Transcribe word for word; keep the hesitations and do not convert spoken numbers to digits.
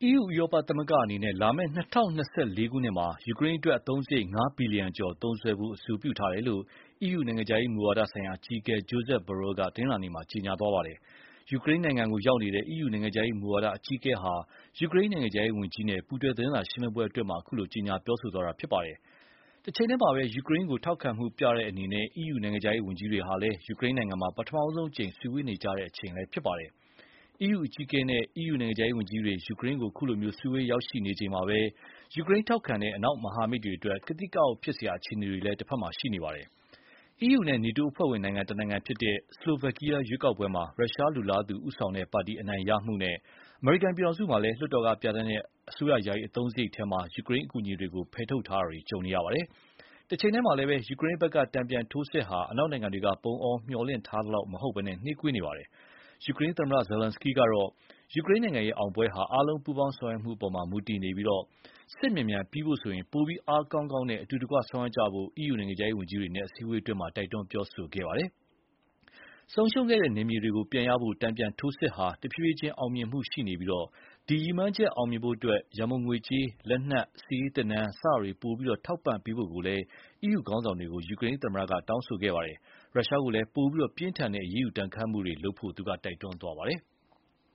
E U ဥရောပသမဂ္ဂအနေနဲ့လာမယ့်၂၀၂၄ခုနှစ်မှာယူကရိန်းအတွက်အသုံးစရိတ်၅ဘီလီယံကျော်သုံးစွဲဖို့အဆိုပြုထားတယ်လို့ E U နိုင်ငံခြားရေးမူဝါဒဆိုင်ရာအကြီးအကဲ Josep Borrell ကတနင်္လာနေ့မှာကြေညာသွားပါတယ်။ ယူကရိန်းနိုင်ငံကိုရောက်နေတဲ့ E U နိုင်ငံခြားရေးမူဝါဒအကြီးအကဲဟာ ယူကရိန်းနိုင်ငံခြားရေးဝန်ကြီးနဲ့ပူးတွဲသတင်းစာရှင်းလင်းပွဲအတွင်းအခုလိုကြေညာပြောဆိုသွားတာဖြစ်ပါတယ်။ တချိန်တည်းမှာပဲယူကရိန်းကိုထောက်ခံမှုပြတဲ့အနေနဲ့ E U နိုင်ငံခြားရေးဝန်ကြီးတွေဟာလည်းယူကရိန်းနိုင်ငံမှာပထမဆုံးအကြိမ်စုဝေးနေကြချိန်လည်းဖြစ်ပါတယ်။ E U အကြီးအကဲနဲ့ E U နိုင်ငံခြားရေးဝန်ကြီးတွေယူကရိန်းကိုခုလိုစုဝေးရောက်ရှိနေချိန်မှာပဲ ယူကရိန်းထောက်ခံတဲ့အနောက်မဟာမိတ်တွေအတွက် ကသိကအောက်ဖြစ်စရာအခြေအနေတွေလည်းတဘက်မှာရှိနေပါတယ်။ E U နဲ့ နေတိုးအဖွဲ့ဝင်နိုင်ငံတနိုင်ငံဖြစ်တဲ့ ဆလိုဗက်ကီးယားရွေးကောက်ပွဲမှာရုရှားလိုလားသူဦးဆောင်တဲ့ပါတီအနိုင်ရမှုနဲ့ အမေရိကန်ပြည်ထောင်စုမှာလည်းလွှတ်တော်ကပြဌာန်းတဲ့အစိုးရယာယီအသုံးစရိတ်ထဲမှာ ယူကရိန်းအကူအညီတွေကိုဖယ်ထုတ်ထားတာတွေကြုံနေရပါတယ်။ တချိန်တည်းမှာလည်းယူကရိန်းဘက်ကတန်ပြန်ထိုးစစ်ဟာ အနောက်နိုင်ငံတွေကပုံအောမျှော်လင့်ထားသလောက်မဟုတ်ဘဲနှေးကွေးနေပါတယ်။ ယူကရိန်းသမ္မတ Zelenskyy ကတော့ ယူကရိန်းနိုင်ငံအောင်ပွဲဟာအားလုံးပူးပေါင်းဆောင်ရွက်မှုအပေါ်မူတည်နေပြီး စစ်မြန်မြန်ပြီးဖို့ဆိုရင်ပိုပြီးအားကောင်းကောင်းနဲ့အတူတကွဆောင်ရွက်ကြဖို့ E U နိုင်ငံခြားရေးဝန်ကြီးတွေနဲ့အစည်းအဝေးအတွင်းတိုက်တွန်းပြောဆိုခဲ့ပါတယ်။ ဆုံးရှုံးခဲ့တဲ့နယ်မြေတွေကိုပြန်ရဖို့တန်ပြန်ထိုးစစ်ဟာတဖြည်းဖြည်းချင်းအောင်မြင်မှုရှိနေပြီး ဒီရည်မှန်းချက်အောင်မြင်ဖို့ရန်ပုံငွေကြေး၊ လက်နက်၊ စစ်ရေးသင်တန်း စတာတွေပိုပြီးထောက်ပံ့ပေးဖို့လည်း E U ခေါင်းဆောင်တွေကို ယူကရိန်းသမ္မတကတောင်းဆိုခဲ့ပါတယ်။ ရုရှားကိုလည်းပိုပြီးပြင်းထန်တဲ့အရေးယူဒဏ်ခတ်မှုတွေလုပ်ဖို့တိုက်တွန်းသွားပါတယ်။